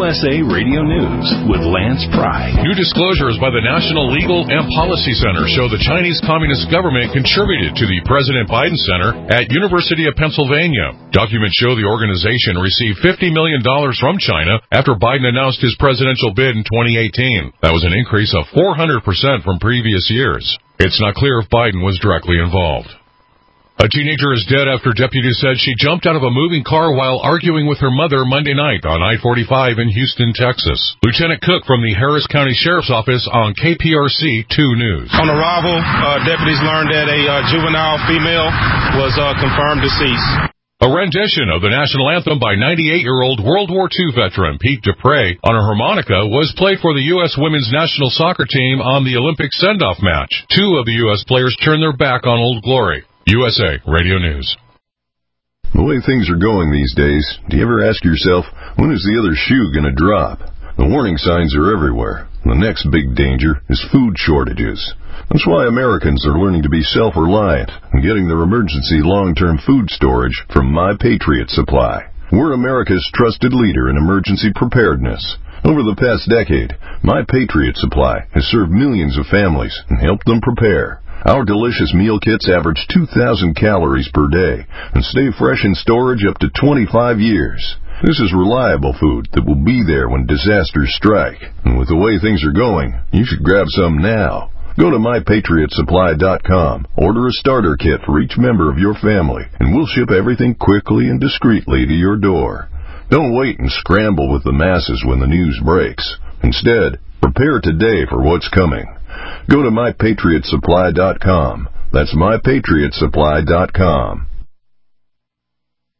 USA Radio News with Lance Pry. New disclosures by the National Legal and Policy Center show the Chinese Communist government contributed to the President Biden Center at University of Pennsylvania. Documents show the organization received $50 million from China after Biden announced his presidential bid in 2018. That was an increase of 400% from previous years. It's not clear if Biden was directly involved. A teenager is dead after deputies said she jumped out of a moving car while arguing with her mother Monday night on I-45 in Houston, Texas. Lieutenant Cook from the Harris County Sheriff's Office on KPRC 2 News. On arrival, deputies learned that a juvenile female was confirmed deceased. A rendition of the national anthem by 98-year-old World War II veteran Pete Dupre on a harmonica was played for the U.S. women's national soccer team on the Olympic send-off match. 2 of the U.S. players turned their back on Old Glory. USA Radio News. The way things are going these days, do you ever ask yourself, when is the other shoe going to drop? The warning signs are everywhere. The next big danger is food shortages. That's why Americans are learning to be self-reliant and getting their emergency long-term food storage from My Patriot Supply. We're America's trusted leader in emergency preparedness. Over the past decade, My Patriot Supply has served millions of families and helped them prepare. Our delicious meal kits average 2,000 calories per day and stay fresh in storage up to 25 years. This is reliable food that will be there when disasters strike. And with the way things are going, you should grab some now. Go to MyPatriotSupply.com, order a starter kit for each member of your family, and we'll ship everything quickly and discreetly to your door. Don't wait and scramble with the masses when the news breaks. Instead, prepare today for what's coming. Go to MyPatriotSupply.com. That's MyPatriotSupply.com.